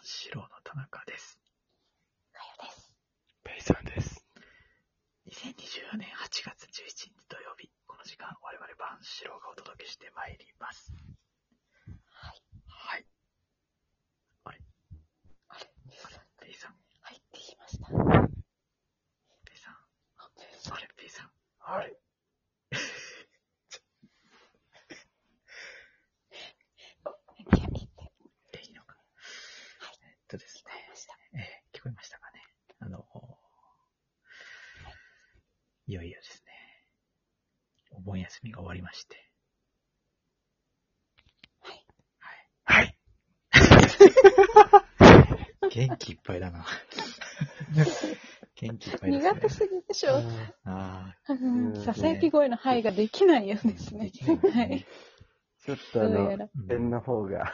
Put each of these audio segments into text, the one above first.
四郎の田中です。 かよです。 ペイさんです。 2024年8月11日土曜日、この時間、我々万四郎がお届けしてまいります。 はい。 はい。あれペイさん。 入ってきました。 ペイさん。あれペイさん。あれいいのか。はい。ですね。聞こえましたかね。いよいよですね。お盆休みが終わりまして。はい。元気いっぱいだな。元気いっぱいですね。 苦手すぎでしょ。ささやき声の範囲ができないようですね。はい。 ちょっとペンの方が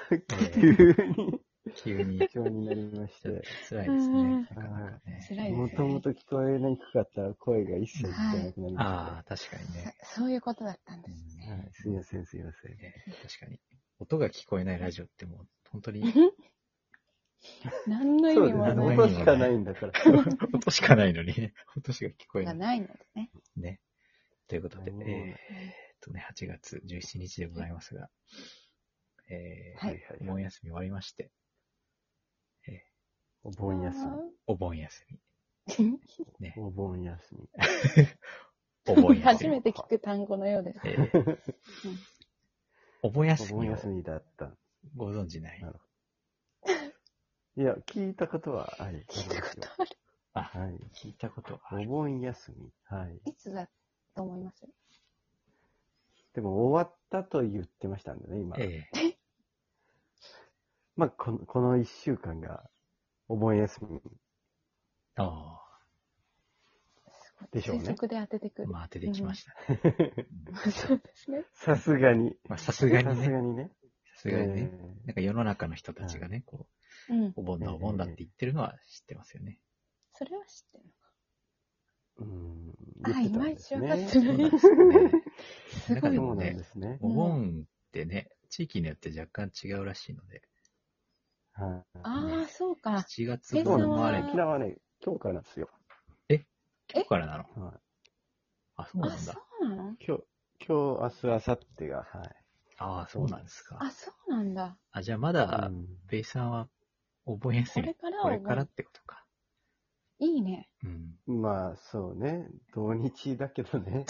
急に貴重になりまして。 辛いですね。 辛いですね。 もともと聞こえにくかったら声が一切聞こえなくなりました。 ああ、確かにね。 そういうことだったんですね。 すいません。確かに。音が聞こえないラジオってもう、本当に。 何の意味もない。 音しかないんだから。 音しかないのにね。音しか聞こえない。 ないのでね。 ね。ということで、8月17日でございますが、お盆休み終わりまして、 お盆休み。 お盆休み。ね。お盆休み。 お盆休み。 初めて聞く単語のようです。 お盆休み。 お盆休みだった。 ご存知ない？ いや、聞いたことはある。 聞いたことある。 はい。聞いたことはある。お盆休み。はい。 いつだと思います？ でも終わったと言ってましたんでね、今。まあ、この1週間がお盆休み。 ああ。でしょうね。推測で当ててくる。 まあ当ててきました。 そうですね。 さすがに。 さすがにね。 さすがにね。 なんか世の中の人たちがね、こう、お盆だお盆だって言ってるのは知ってますよね。 それは知ってるのか。 いまいち分かってない。 すごいもんね。お盆ってね、地域によって若干違うらしいので。 ああ、そうか。 7月分もあれ。 沖縄はね、今日からなんですよ。 今日からなの？あ、そうなんだ。 そうなの？ 今日、明日、明後日が、はい。 ああ、そうなんですか。 あ、そうなんだ。 あ、じゃあまだ、ペイさんはお盆休み。これからってことか。 いいね。 まあ、そうね。土日だけどね。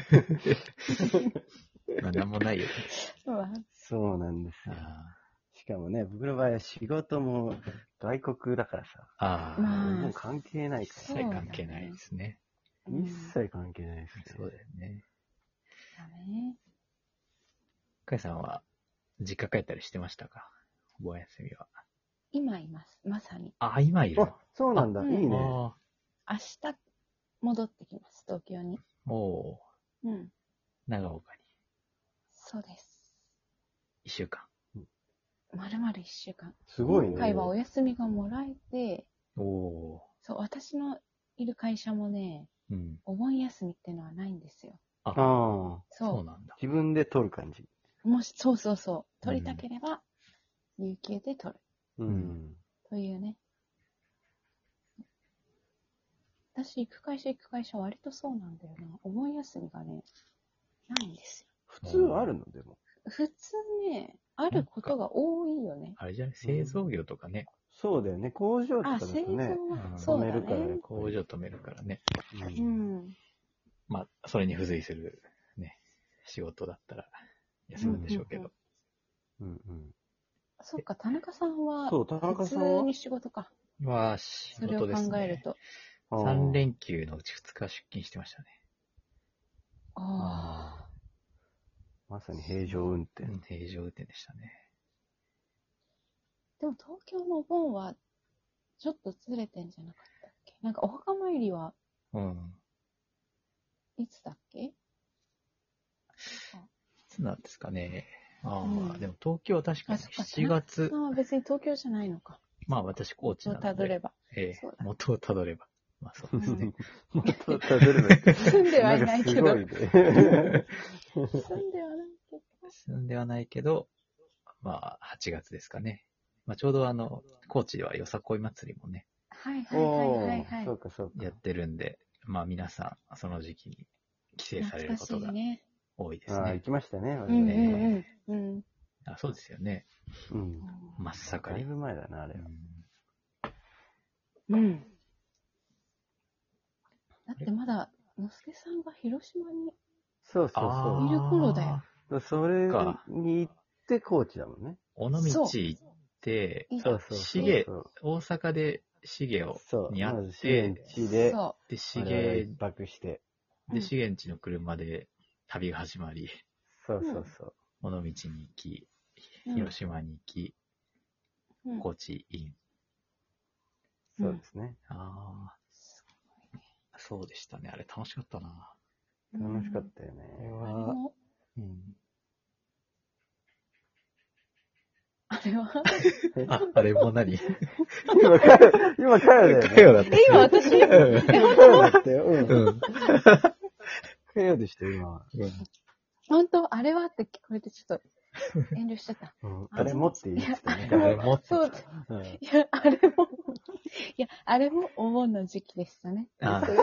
まあ、なんもないよね。 そうなんですよ。しかもね、僕の場合は仕事も外国だからさ。もう関係ないから。 一切関係ないですね。 一切関係ないですね。 そうだよね。 だね。 かいさんは、実家帰ったりしてましたか？お盆休みは。 今います。まさに。 あ、今いる。 そうなんだ。いいね。 明日戻ってきます、東京に。 長岡に。 そうです。 1週間。 丸々1週間。 すごいね。 今回はお休みがもらえて、 そう、 私のいる会社もね、お盆休みってのはないんですよ。 そうなんだ。 自分で取る感じ。 もし、そう。取りたければ、有給で取る。というね。私、行く会社割とそうなんだよな。お盆休みがね、ないんですよ。 普通あるのでも。 普通ね、あることが多いよね。 あれじゃない？製造業とかね。 そうだよね。工場とかだとね。 そうだね。 工場止めるからね。まあ、それに付随するね、仕事だったら休むんでしょうけど。 そっか、田中さんは、 普通に仕事か。 仕事ですね。 それを考えると。 3連休のうち2日出勤してましたね。 まさに平常運転。 平常運転でしたね。 でも東京のお盆は、ちょっとずれてんじゃなかったっけ？なんかお墓参りは、いつだっけ？いつなんですかね。でも東京は確かに7月。 別に東京じゃないのか。 まあ私高知なので。元をたどれば。まあそうですね。 元をたどれば。 住んではいないけど。住んではないけど。 まあ8月ですかね。 まあ、ちょうど高知ではよさこい祭りもね、 はいはいはいはい。 そうかそうか。 やってるんで、まあ皆さん、その時期に帰省されることがね。 多いですああ、行ね。 きましたね、我うん 々 うんうん。 あ、そうですよね。 うん。 真っ盛り。 だいぶ前だな、あれは。 うん。だってまだ、のすけさんが広島にそうそうそいる頃だよ。 う。それに行って高知だもんね。 尾道行って、 そうそうそう大阪で重に会っまず資源て、 地で、 で、 一泊して。 で、資源地の車で旅が始まり、 そうそうそう。 尾道に行き、広島に行き、高知イン。 そうですね。 ああ、そうでしたね。あれ楽しかったな。 楽しかったよね。 あれはあれも何今、かよだよね。 かよだった。 今私、 かよだったよ。うん。かよでしたよ、今。 本当あれはって聞こえてちょっと遠慮しちゃった。 あれもって言ってたね。 あれも。そう。いや、あれもお盆の時期でしたね。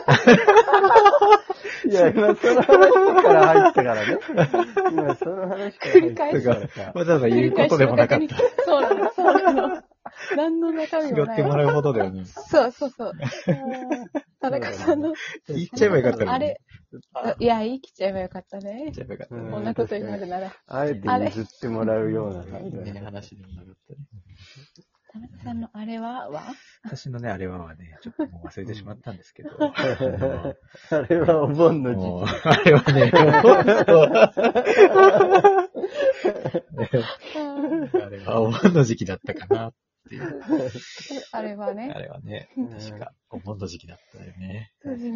いや、今その話から入ったからね。今その話から入ったからさ。 わざわざ言うことでもなかった。 そうなの、そうなの。何の中身もない。 拾ってもらうほどだよね。 そう。田中さんの。 言っちゃえばよかったね。 あれ。いや、言い切っちゃえばよかったね。 言っちゃえばよかったね。 こんなことになるなら。 あえて譲ってもらうような話でもなかったね。 田中さんのあれは私のね、あれはね、ちょっともう忘れてしまったんですけど。 あれはお盆の時期。 あれはね、あれはお盆の時期だったかなっていう。 あれはね。 確かお盆の時期だったよね。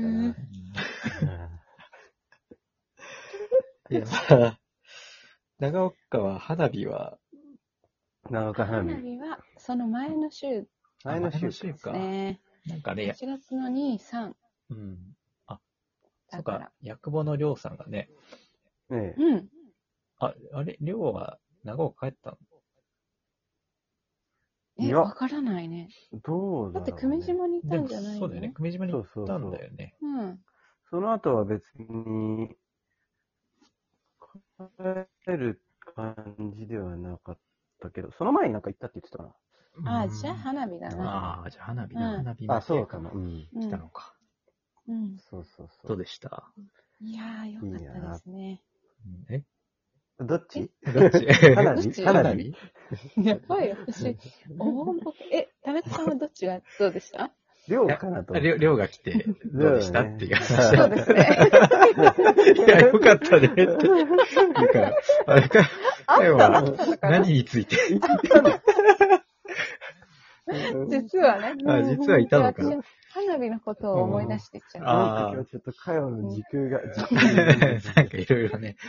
いや、長岡は花火は、 長岡花火は、その前の週。 前の週か。なんかね、8月の2、3。 うん。あ、そうか、役場の寮さんがね。 うん。 あれ、寮は長岡帰ったの？わからないね。 どうだろう、ね。 だって久米島にいたんじゃないの？ そうだよね。久米島に行ったんだよね。 うん。 その後は別に、帰る感じではなかったけど、その前になんか行ったって言ってたかな。 じゃあ花火だな。 じゃあ花火だ。花火そうかな。 来たのか。 そう。 どうでした？ いやー、よかったですね。 どっち花火やばいよ、私。お盆ボケ。田中さんはどっちがどうでした？ 寮かなと。 寮が来て、どうでしたっていう話。そうですね。 いや、よかったねって。だから、あれか、何について実はね。 実はいたのかな。 花火のことを思い出してっちゃう。 ああ。ちょっと会話の時空が。 なんかいろいろね。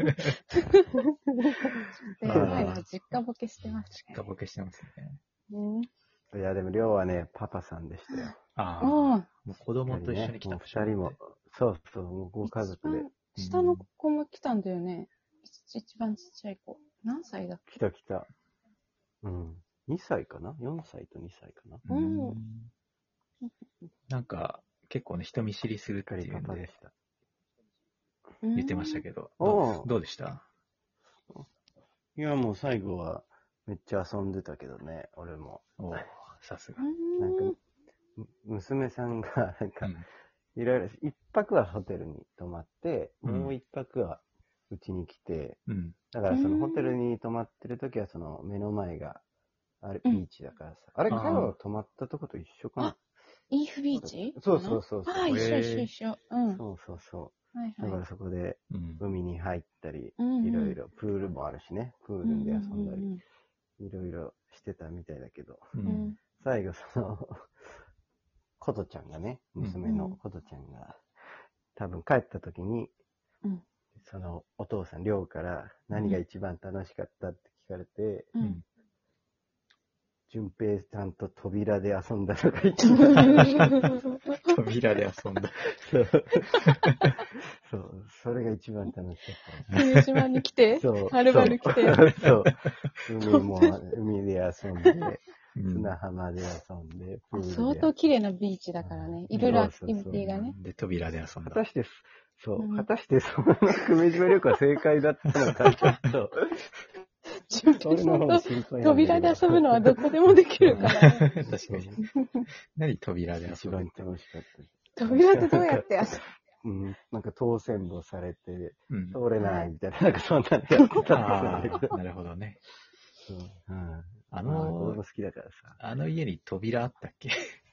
実家ボケしてますね。 実家ボケしてますね。 いや、でも、寮はね、パパさんでしたよ。 もう子供と一緒に来た。 二人も。そう、ご家族で。 下の子も来たんだよね。一番ちっちゃい子。何歳だっけ？ 来た。うん。2歳かな ?4 歳と2歳かな。 なんか、結構ね、人見知りするっていうので、言ってましたけど、どうでした？ いや、もう最後は、めっちゃ遊んでたけどね、俺も。 さすが。 なんか、娘さんが、なんか、いろいろ、一泊はホテルに泊まって、もう一泊はうちに来て、だからそのホテルに泊まってるときは、その目の前が、あれ、ビーチだからさ。あれ、彼は泊まったとこと一緒かな？ イーフビーチ？ そう。 一緒。そう。 だからそこで、海に入ったり、いろいろ、プールもあるしね、プールで遊んだり、いろいろしてたみたいだけど、最後その、ことちゃんがね、娘のことちゃんが、多分帰った時に、そのお父さん、寮から何が一番楽しかったって聞かれて、純平さんと扉で遊んだのが一番楽しかった。 扉で遊んだ。 そう。そう。それが一番楽しかった。 久米島に来て、 そう。 はるばる来て。 そう。海で遊んで、砂浜で遊んで、プールで。 相当綺麗なビーチだからね。いろいろアクティビティがね。 で、扉で遊んだ。 果たしてその久米島旅行は正解だったのか、ちょっと。 純平さんと扉で遊ぶのはどこでもできるから。 確かに。何扉で遊ぶ？ 一番楽しかった。 扉ってどうやって遊ぶ？なんか当選簿されて、通れないみたいな、なんかそんなのやってたんだけど。 なるほどね。 そう。 子供好きだからさ。 あの家に扉あったっけ？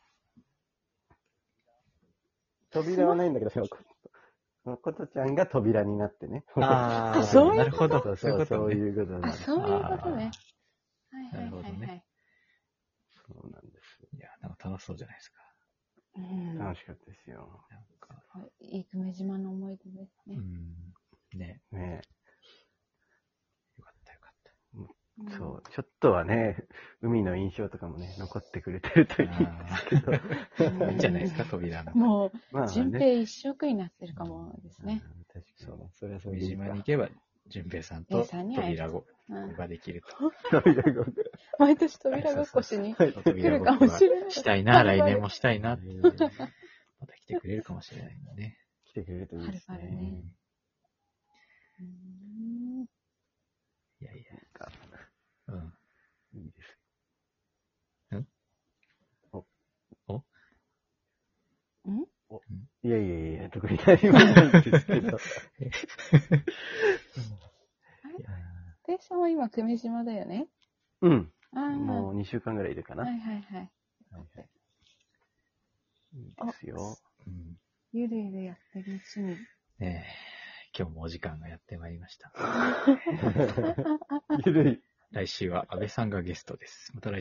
扉はないんだけど、ことちゃんが扉になってね。 そういうこと？ そういうことなんです。 そういうことね。 なるほどね。 そうなんです。 いや、なんか楽しそうじゃないですか。 楽しかったですよ。 いい久米島の思い出ですね。 ね。 よかったよかった。 そう、ちょっとはね、海の印象とかもね、残ってくれてるといいんですけど。 いいんじゃないですか、扉の。 もう、純平一色になってるかもですね。 確かに。そう、それはそう久米島に行けば、純平さんと扉ごっこができると。 扉ごっこ。 毎年扉ごっこしに来るかもしれない。 したいな、来年もしたいな。また来てくれるかもしれないんでね。 来てくれるといいですね。 いやいや。 いいです。いや、特に何もないんですけど。 ペイさんは今、久米島だよね？ もう2週間ぐらいいるかな。 はい。 いいですよ。 ゆるゆるやってるうちに。 今日もお時間がやってまいりました。 ゆるい。 来週は安倍さんがゲストです。また来週